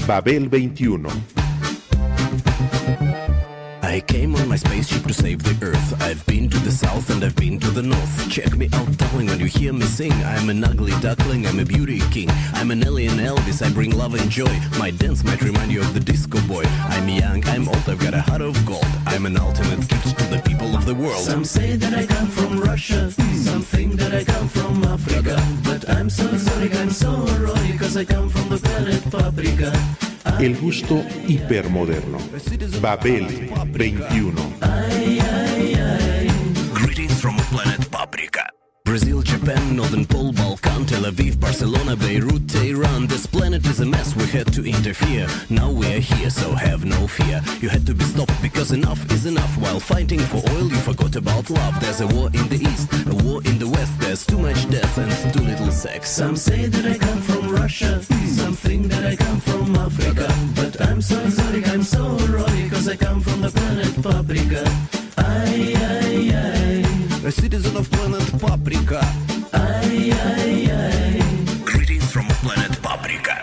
Babel 21. I came on my spaceship to save the Earth. I've been to the south and I've been to the north. Check me out, darling, when you hear me sing. I'm an ugly duckling, I'm a beauty king. I'm an alien Elvis, I bring love and joy. My dance might remind you of the disco boy. I'm young, I'm old, I've got a heart of gold. I'm an ultimate gift to the people of the world. Some say that I come from Russia, some think that I come from Africa. But I'm so sorry, I'm so roy, because I come from the planet Paprika. El gusto hipermoderno. Babel 21. Greetings from planet Paprika. Brazil, Japan, Northern Pole, Balkan, Tel Aviv, Barcelona, Beirut, Tehran. This planet is a mess, we had to interfere. Now we are here, so have no fear. You had to be stopped because enough is enough. While fighting for oil, you forgot about love. There's a war in the east, a war in the west. There's too much death and too little sex. Some say that I come from Russia, some think that I come from Africa. But I'm so sorry, I'm so roy, because I come from the planet Paprika. A citizen of planet Paprika. Greetings from planet Paprika.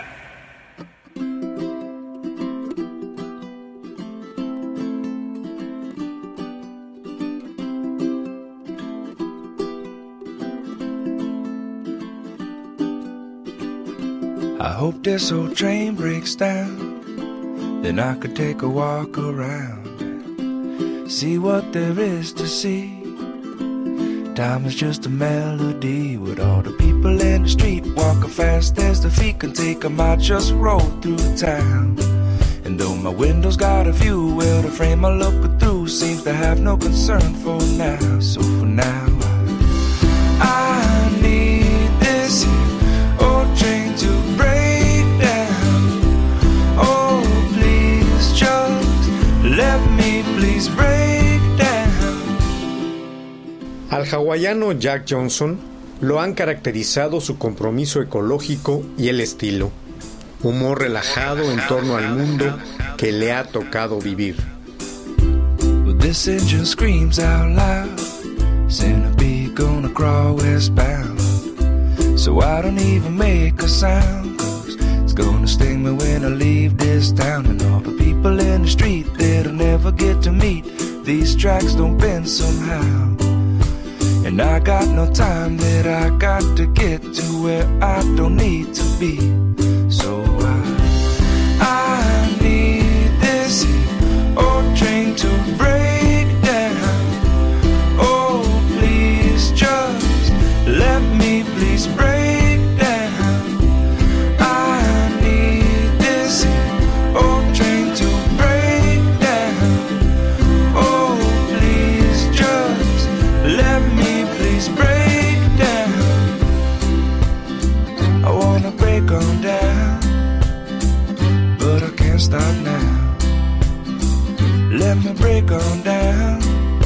I hope this old train breaks down, then I could take a walk around, see what there is to see. Time is just a melody with all the people in the street walking fast as the feet can take them. I just roll through town, and though my window's got a view, well, the frame I'm looking through seems to have no concern for now. So for now, I need this old train to break down. Oh, please just let me please break. Al hawaiano Jack Johnson lo han caracterizado su compromiso ecológico y el estilo. Humor relajado en torno al mundo que le ha tocado vivir. Well, this engine screams out loud, centipede gonna crawl westbound. So I don't even make a sound, 'cause it's gonna sting me when I leave this town. And all the people in the street that'll never get to meet, these tracks don't bend somehow. And I got no time that I got to get to where I don't need to be. So I need this old train to break down. Oh, please just let me please break down. I need this old train to break down. Oh, please just let me please break down. I wanna break on down, but I can't stop now. Let me break on down,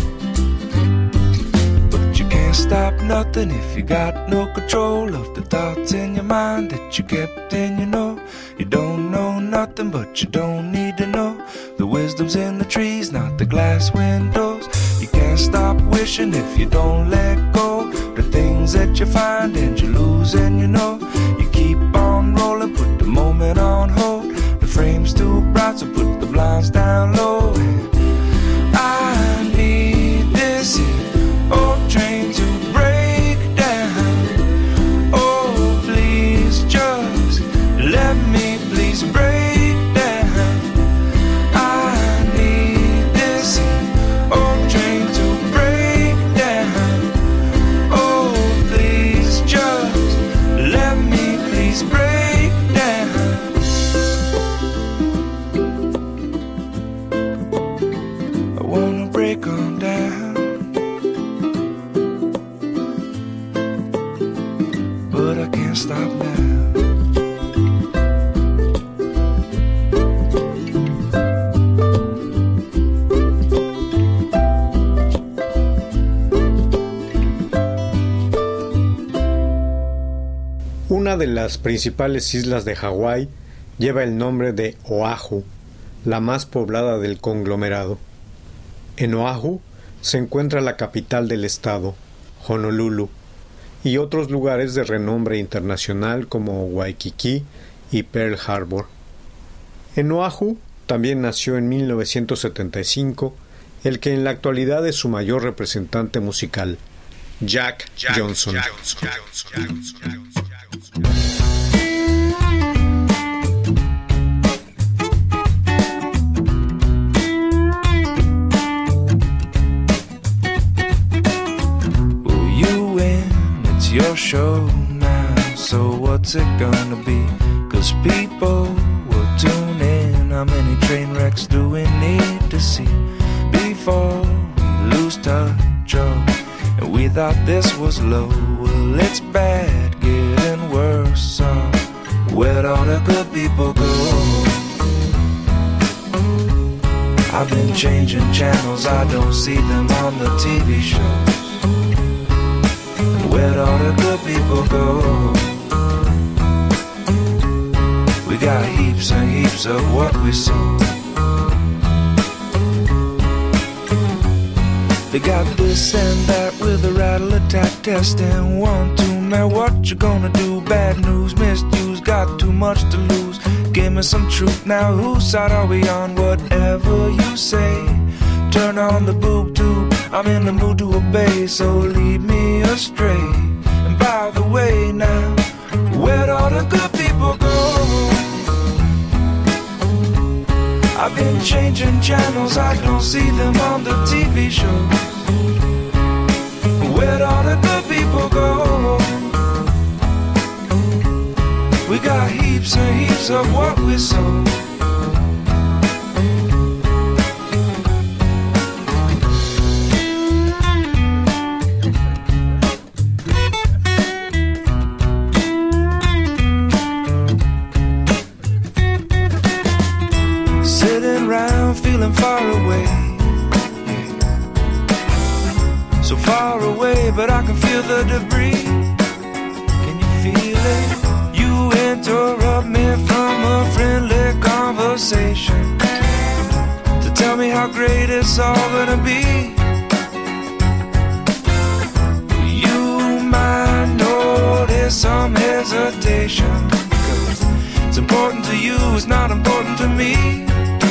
but you can't stop nothing if you got no control of the thoughts in your mind that you kept in your know. You don't know nothing, but you don't need to know. The wisdom's in the trees, not the glass windows. You can't stop wishing if you don't let go. The things that you find and you lose and you know. You keep on rolling, put the moment on hold. The frame's too bright, so put the blinds down low. I need this old train to break down. Oh, please just let me please break down. I need this old train to break down. Oh, please just let me please break down. I wanna break on down, but I can't stop now. Una de las principales islas de Hawái lleva el nombre de Oahu, la más poblada del conglomerado. En Oahu se encuentra la capital del estado, Honolulu, y otros lugares de renombre internacional como Waikiki y Pearl Harbor. En Oahu también nació en 1975 el que en la actualidad es su mayor representante musical, Jack Johnson. Your show now, so what's it gonna be? 'Cause people will tune in. How many train wrecks do we need to see before we lose touch? Oh, and we thought this was low. Well, it's bad, getting worse. So where'd all the good people go? I've been changing channels, I don't see them on the TV shows. Where'd all the good people go? We got heaps and heaps of what we sow. They got this and that with a rattle attack testing 1, 2, man, what you gonna do? Bad news, misuse, got too much to lose. Give me some truth now, whose side are we on? Whatever you say, turn on the boob tube, I'm in the mood to obey, so lead me astray. And by the way now, where'd all the good people go? I've been changing channels, I don't see them on the TV shows. Where'd all the good people go? We got heaps and heaps of what we sow. Feeling far away, so far away, but I can feel the debris. Can you feel it? You interrupt me from a friendly conversation to tell me how great it's all gonna be. You might notice some hesitation, 'cause it's important to you, it's not important to me.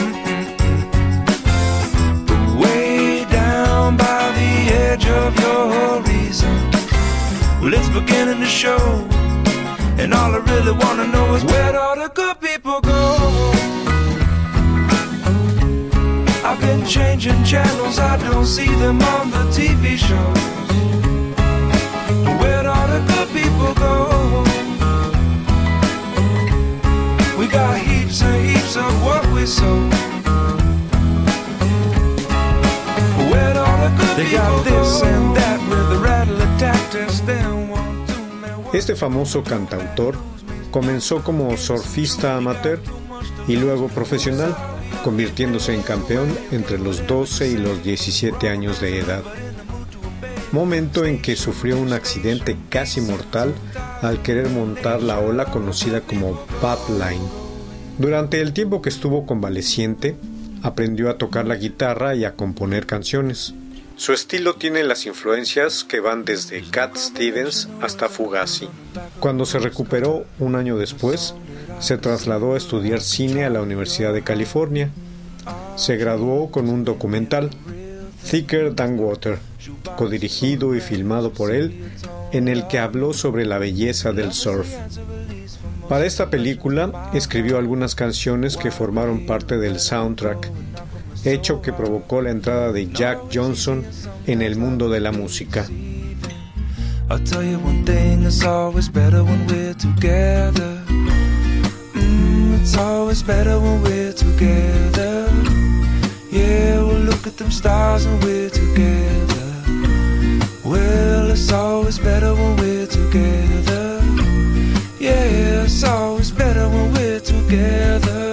By the edge of your reason, well, it's beginning to show, and all I really wanna know is where'd all the good people go? I've been changing channels, I don't see them on the TV shows. Where'd all the good people go? We got heaps and heaps of what we sow. Este famoso cantautor comenzó como surfista amateur y luego profesional, convirtiéndose en campeón entre los 12 y los 17 años de edad, momento en que sufrió un accidente casi mortal al querer montar la ola conocida como Pipeline. Durante el tiempo que estuvo convaleciente, aprendió a tocar la guitarra y a componer canciones. Su estilo tiene las influencias que van desde Cat Stevens hasta Fugazi. Cuando se recuperó un año después, se trasladó a estudiar cine a la Universidad de California. Se graduó con un documental, Thicker Than Water, codirigido y filmado por él, en el que habló sobre la belleza del surf. Para esta película escribió algunas canciones que formaron parte del soundtrack, hecho que provocó la entrada de Jack Johnson en el mundo de la música. I'll tell you one thing, it's always better when we're together. It's always better when we're together. Yeah, we'll look at them stars when we're together. Well, it's always better when we're together. Yeah, it's always better when we're together.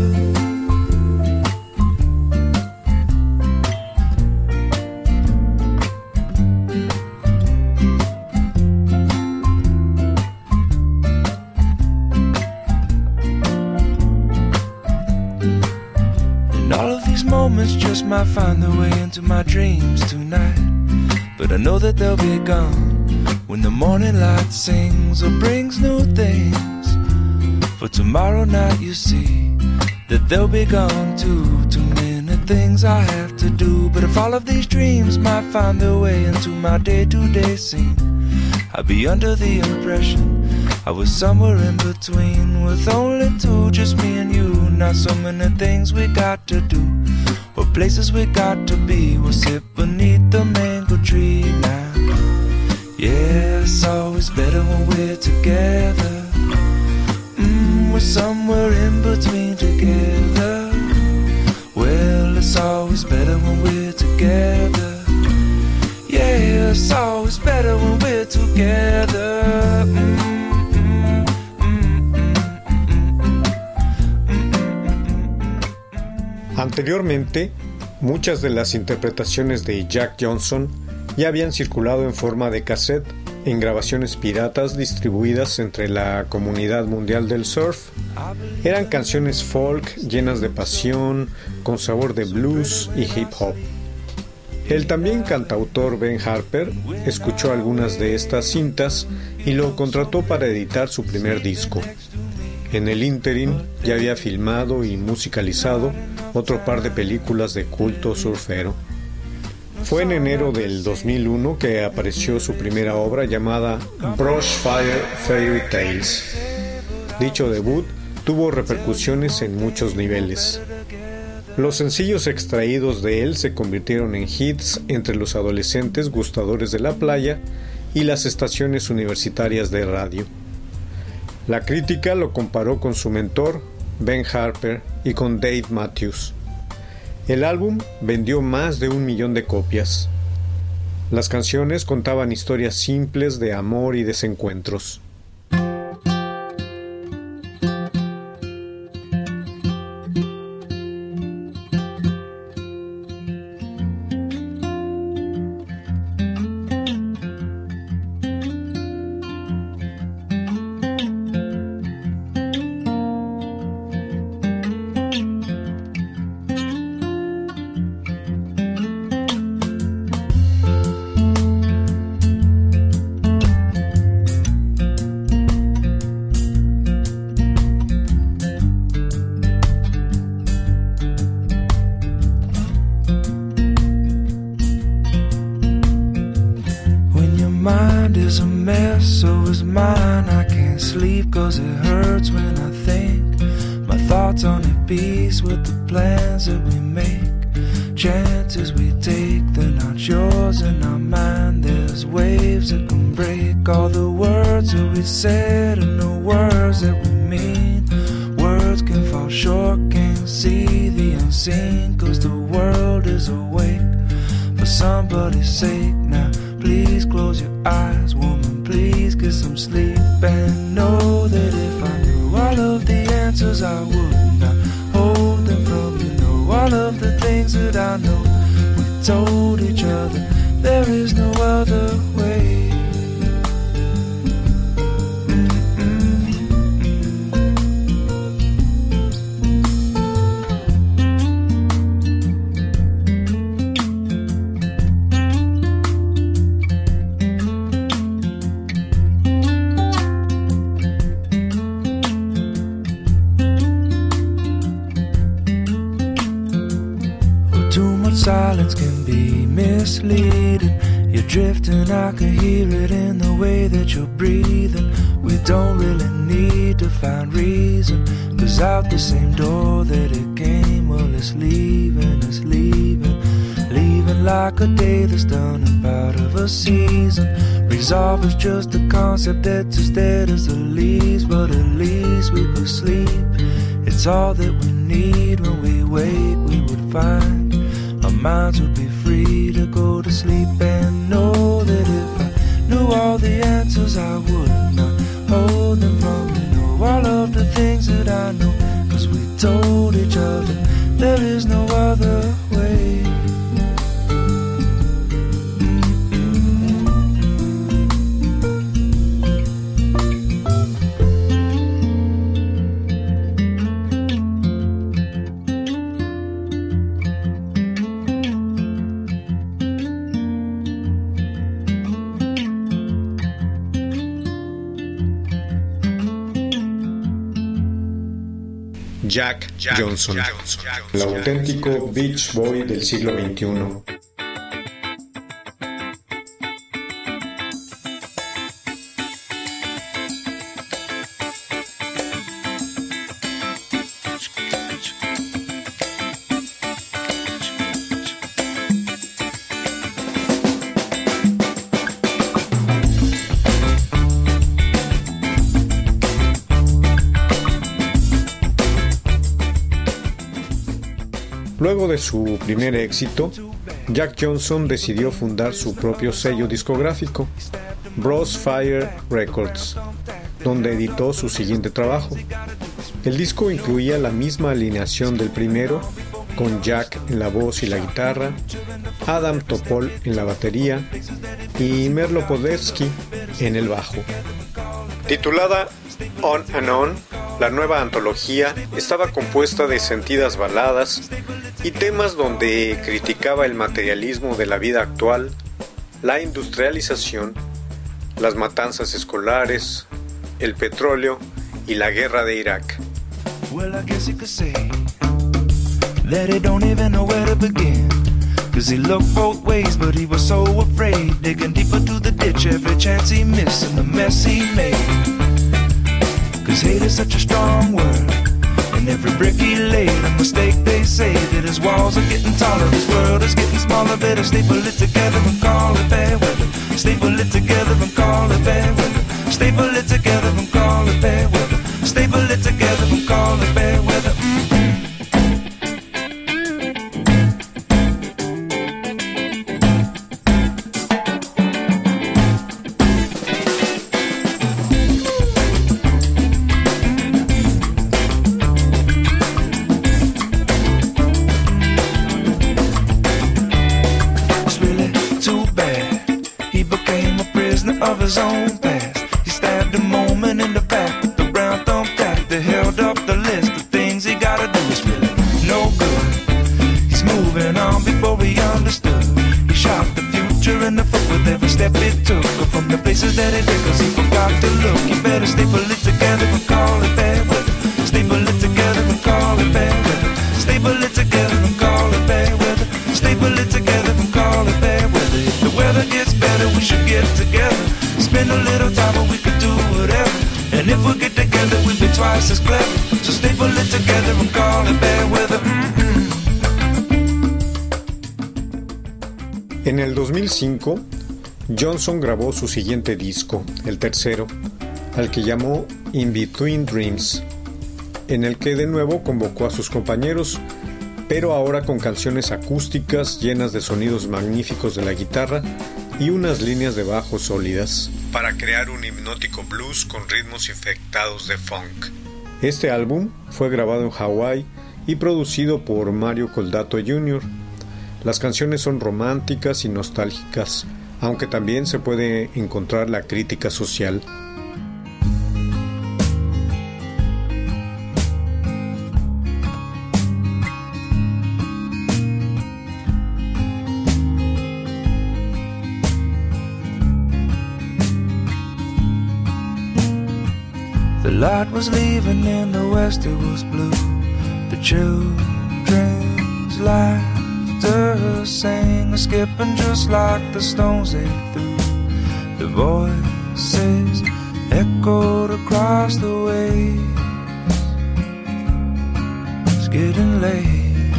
Moments just might find their way into my dreams tonight, but I know that they'll be gone when the morning light sings or brings new things. For tomorrow night, you see, that they'll be gone too. Too many things I have to do, but if all of these dreams might find their way into my day-to-day scene, I'd be under the impression I was somewhere in between, with only two, just me and you. Not so many things we got to do, or places we got to be. We'll sit beneath the mango tree now. Yeah, it's always better when we're together. We're somewhere in between together. Well, it's always better when we're together. Yeah, it's always better when we're together. Anteriormente, muchas de las interpretaciones de Jack Johnson ya habían circulado en forma de cassette en grabaciones piratas distribuidas entre la comunidad mundial del surf. Eran canciones folk llenas de pasión, con sabor de blues y hip hop. El también cantautor Ben Harper escuchó algunas de estas cintas y lo contrató para editar su primer disco. En el ínterin ya había filmado y musicalizado otro par de películas de culto surfero. Fue en enero del 2001 que apareció su primera obra llamada Brushfire Fairy Tales. Dicho debut tuvo repercusiones en muchos niveles. Los sencillos extraídos de él se convirtieron en hits entre los adolescentes gustadores de la playa y las estaciones universitarias de radio. La crítica lo comparó con su mentor, Ben Harper, y con Dave Matthews. El álbum vendió más de 1 millón de copias. Las canciones contaban historias simples de amor y desencuentros. Mind is a mess, so is mine. I can't sleep 'cause it hurts when I think. My thoughts aren't at peace with the plans that we make. Chances we take, they're not yours and not mine. There's waves that can break all the words that we said and the words that we mean. Words can fall short, can't see the unseen, 'cause the world is awake for somebody's sake now. Please close your eyes, woman, please get some sleep. And know that if I knew all of the answers, I would not hold them from you. Know all of the things that I know we told each other. There is no other way. Silence can be misleading. You're drifting, I can hear it in the way that you're breathing. We don't really need to find reason, 'cause out the same door that it came, well, it's leaving, leaving like a day that's done and part of a season. Resolve is just a concept that's as dead as the leaves, but at least we could sleep. It's all that we need. When we wake, we would find our minds would be free to go to sleep. And know that if I knew all the answers, I would not hold them from you. Know all of the things that I know, 'cause we told each other there is no other way. Jack Johnson, el auténtico Beach Boy del siglo XXI. Luego de su primer éxito, Jack Johnson decidió fundar su propio sello discográfico, Bros Fire Records, donde editó su siguiente trabajo. El disco incluía la misma alineación del primero, con Jack en la voz y la guitarra, Adam Topol en la batería y Merlo Podevsky en el bajo. Titulada On and On, la nueva antología estaba compuesta de sentidas baladas y temas donde criticaba el materialismo de la vida actual, la industrialización, las matanzas escolares, el petróleo y la guerra de Irak. Well, I guess you could say that he don't even know where to begin, 'cause he looked both ways, but he was so afraid, digging deeper to the ditch every chance he missed and the mess he made. 'Cause hate is such a strong word, and every brick he laid a mistake. They say that his walls are getting taller, his world is getting smaller. Better staple it together and call it bad weather. Staple it together and call it bad weather. Staple it together and call it bad weather. Staple it together and call it bad weather. Of his own past, he stabbed a moment in the back with the round thumb tack that held up the list of things he gotta do. It's really no good. He's moving on before he understood. He shot the future in the foot with every step it took, but from the places that he did, 'cause he forgot to look. You better staple it together and call it bad weather. Staple it together and call it bad weather. Staple it together and call it bad weather. Staple it together and call it bad weather. If the weather gets better, we should get together. Spend a little time and we could do whatever. And if we get together, we'll be twice as clever. So staple it together and call it bad weather. En el 2005, Johnson grabó su siguiente disco, el tercero, al que llamó In Between Dreams, en el que de nuevo convocó a sus compañeros, pero ahora con canciones acústicas llenas de sonidos magníficos de la guitarra y unas líneas de bajo sólidas, para crear un hipnótico blues con ritmos infectados de funk. Este álbum fue grabado en Hawái y producido por Mario Coldato Jr. Las canciones son románticas y nostálgicas, aunque también se puede encontrar la crítica social. The light was leaving in the west, it was blue. The children's laughter sang, skipping just like the stones they threw. The voices echoed across the waves. It's getting late,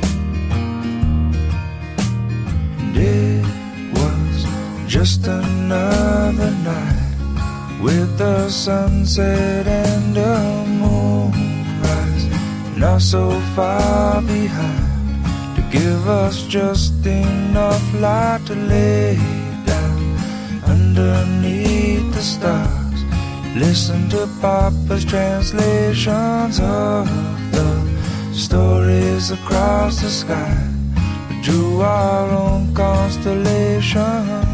and it was just another night, with the sunset and the moonrise not so far behind, to give us just enough light to lay down underneath the stars. Listen to Papa's translations of the stories across the sky. We drew our own constellation.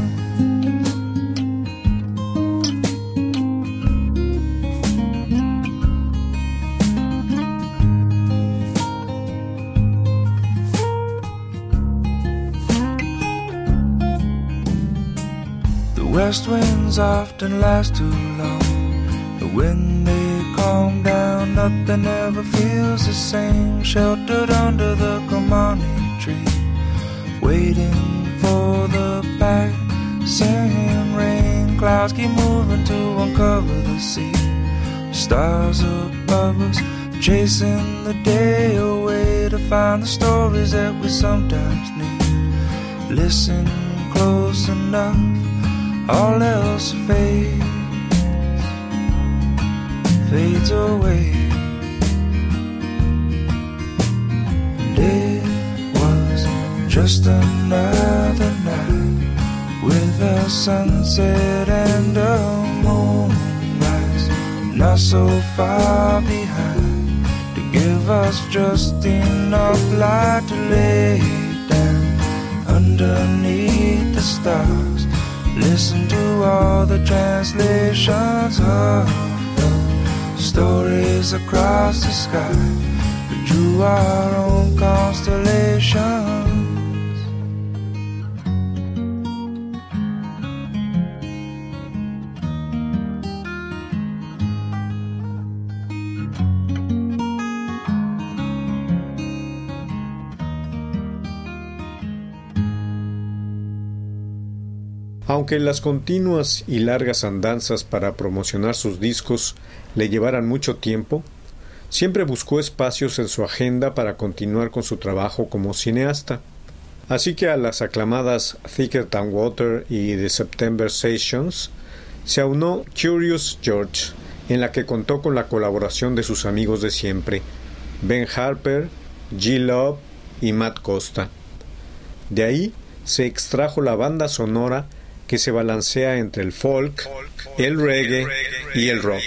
West winds often last too long, but when they calm down nothing ever feels the same. Sheltered under the Kamani tree, waiting for the passing rain. Clouds keep moving to uncover the sea. Stars above us, chasing the day away to find the stories that we sometimes need. Listen close enough, all else fades away. And it was just another night with a sunset and a moonrise, not so far behind to give us just enough light to lay down underneath the stars. Listen to all the translations of the stories across the sky. We drew our own constellations. Aunque las continuas y largas andanzas para promocionar sus discos le llevaran mucho tiempo, siempre buscó espacios en su agenda para continuar con su trabajo como cineasta. Así que a las aclamadas Thicker Than Water y The September Sessions se aunó Curious George, en la que contó con la colaboración de sus amigos de siempre, Ben Harper, G. Love y Matt Costa. De ahí se extrajo la banda sonora que se balancea entre el folk, el reggae y el rock.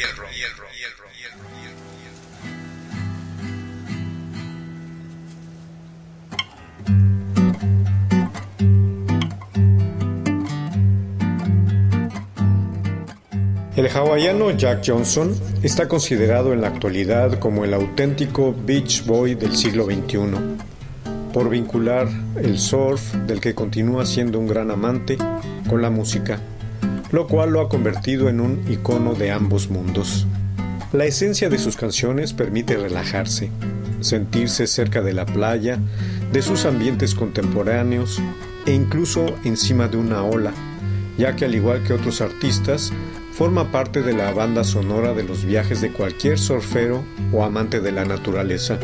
El hawaiano Jack Johnson está considerado en la actualidad como el auténtico Beach Boy del siglo XXI, por vincular el surf, del que continúa siendo un gran amante, con la música, lo cual lo ha convertido en un icono de ambos mundos. La esencia de sus canciones permite relajarse, sentirse cerca de la playa, de sus ambientes contemporáneos e incluso encima de una ola, ya que al igual que otros artistas, forma parte de la banda sonora de los viajes de cualquier surfero o amante de la naturaleza.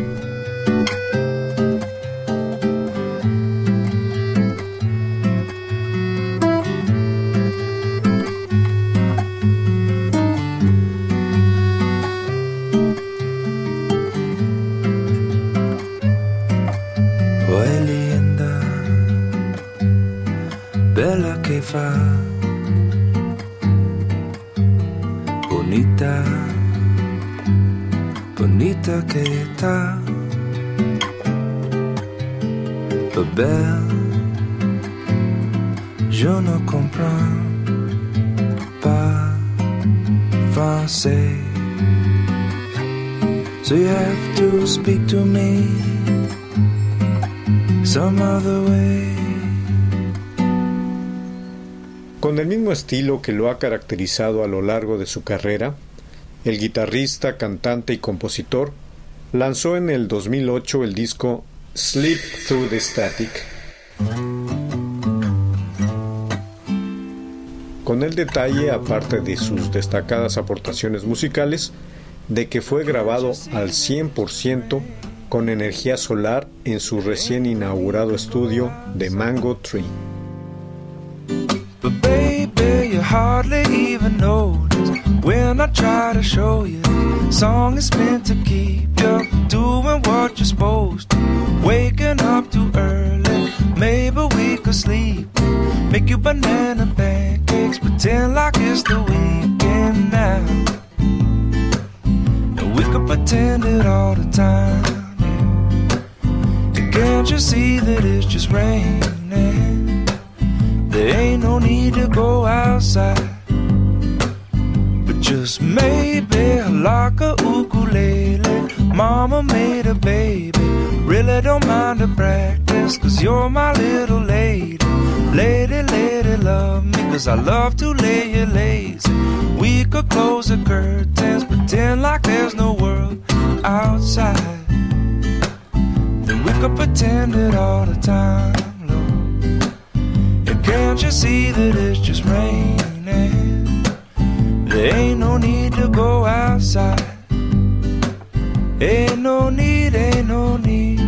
Bella que fa, bonita, bonita que está, belle, je ne comprends pas français, so you have to speak to me some other way. Con el mismo estilo que lo ha caracterizado a lo largo de su carrera, el guitarrista, cantante y compositor lanzó en el 2008 el disco Sleep Through the Static. Con el detalle, aparte de sus destacadas aportaciones musicales, de que fue grabado al 100% con energía solar en su recién inaugurado estudio de Mango Tree. But baby, you hardly even notice when I try to show you. Song is meant to keep you doing what you're supposed to. Waking up too early, maybe we could sleep. Make you banana pancakes, pretend like it's the weekend now. And we could pretend it all the time. And can't you see that it's just raining? There ain't no need to go outside, but just maybe like a ukulele. Mama made a baby, really don't mind the practice, 'cause you're my little lady. Lady, lady, love me, 'cause I love to lay you lazy. We could close the curtains, pretend like there's no world, could pretend it all the time, Lord. And can't you see that it's just raining? There ain't no need to go outside. Ain't no need, ain't no need.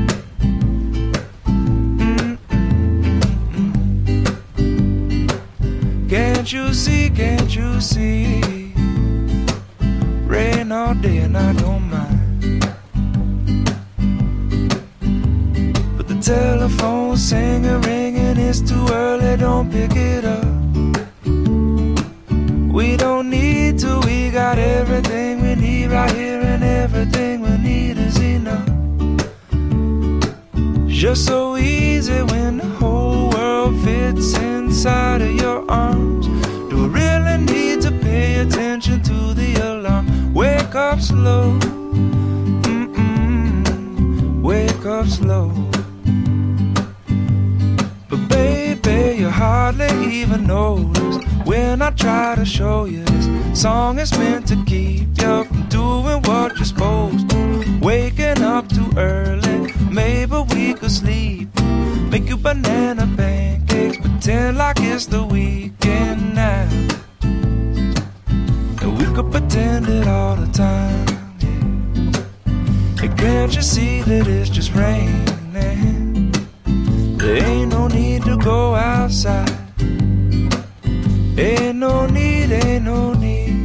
Can't you see, can't you see? Rain all day and I don't mind. But the telephone's singing, ringing, it's too early, don't pick it up. We don't need to, we got everything we need right here, and everything we need is enough. Just so easy when the whole world fits inside of your arms. Do I really need to pay attention to the alarm? Wake up slow, wake up slow. But baby, you hardly even notice when I try to show you this song is meant to keep you from doing what you're supposed to. Waking up too early, maybe we could sleep. Make you banana pancakes, pretend like it's the weekend now. And we could pretend it all the time, yeah. And can't you see that it's just raining? There ain't no need to go outside. Ain't no need, ain't no need.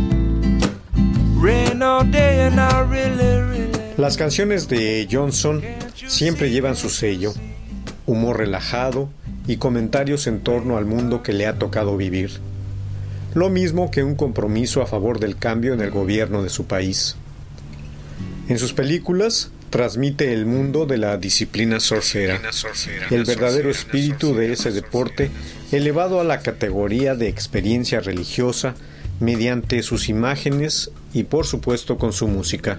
Rain all day and I really. Las canciones de Johnson siempre llevan su sello, humor relajado y comentarios en torno al mundo que le ha tocado vivir. Lo mismo que un compromiso a favor del cambio en el gobierno de su país. En sus películas transmite el mundo de la disciplina surfera, el verdadero espíritu de ese deporte elevado a la categoría de experiencia religiosa mediante sus imágenes y por supuesto con su música.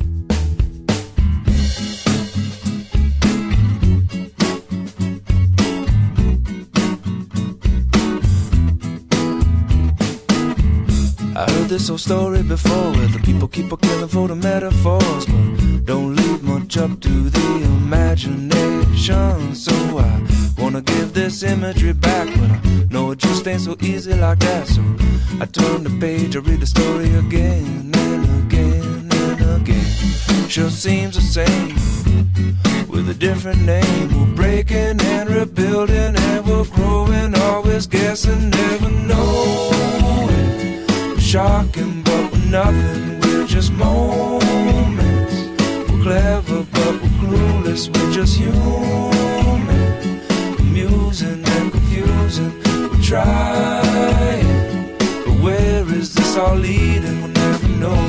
I heard this old story before where the people keep on killing for the metaphors, but don't leave much up to the imagination. So I wanna give this imagery back, but I know it just ain't so easy like that. So I turn the page, I read the story again and again and again. Sure seems the same with a different name. We're breaking and rebuilding and we're growing, always guessing, never knowing. Shocking, but we're nothing, we're just moments. We're clever, but we're clueless, we're just human. Amusing and confusing, we're trying. But where is this all leading, we'll never know.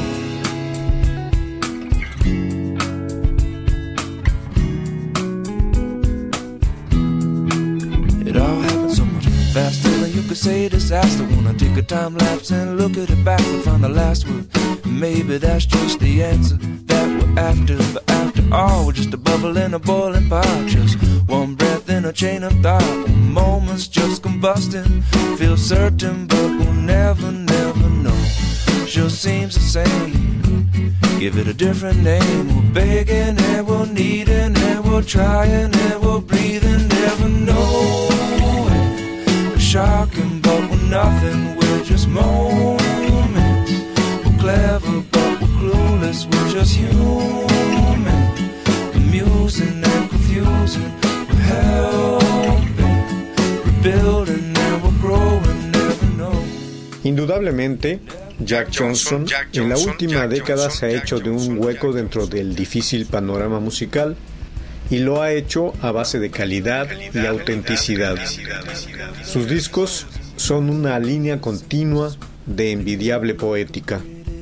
It all happened so much faster than you could say disaster. Wanna take a time lapse and look at it back and find the last word. Maybe that's just the answer that we're after. But after all, we're just a bubble in a boiling pot. Just one breath in a chain of thought. Moments just combusting. Feel certain, but we'll never, never know. Sure seems the same. Give it a different name. We're begging and we're needing and we're trying and we're breathing. Never knowing. Shocking, but we're nothing, we're just moments. We're clever, but we're clueless, we're just human. Amusing and confusing, we're helping, rebuilding and we're growing, never know. Indudablemente, Jack Johnson en la última década se ha hecho de un hueco dentro del difícil panorama musical y lo ha hecho a base de calidad y autenticidad. Sus discos son una línea continua de envidiable poética.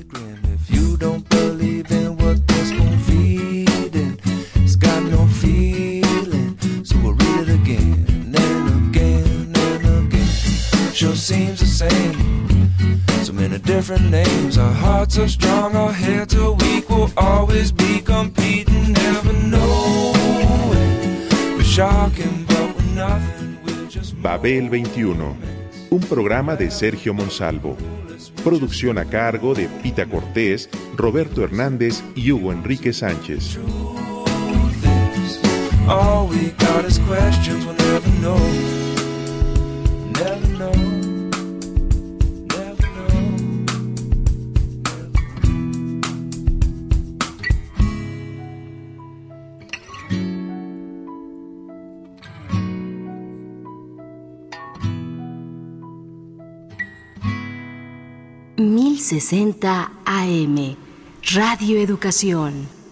So many different names, our hearts are strong, our heads are weak, we'll always be competing, never knowing. We're shocking, but we're nothing, we're just Babel 21, un programa de Sergio Monsalvo. Producción a cargo de Pita Cortés, Roberto Hernández y Hugo Enrique Sánchez. All we got is questions, we'll never know. Never know. Never know. Never 1060 AM, Radio Educación.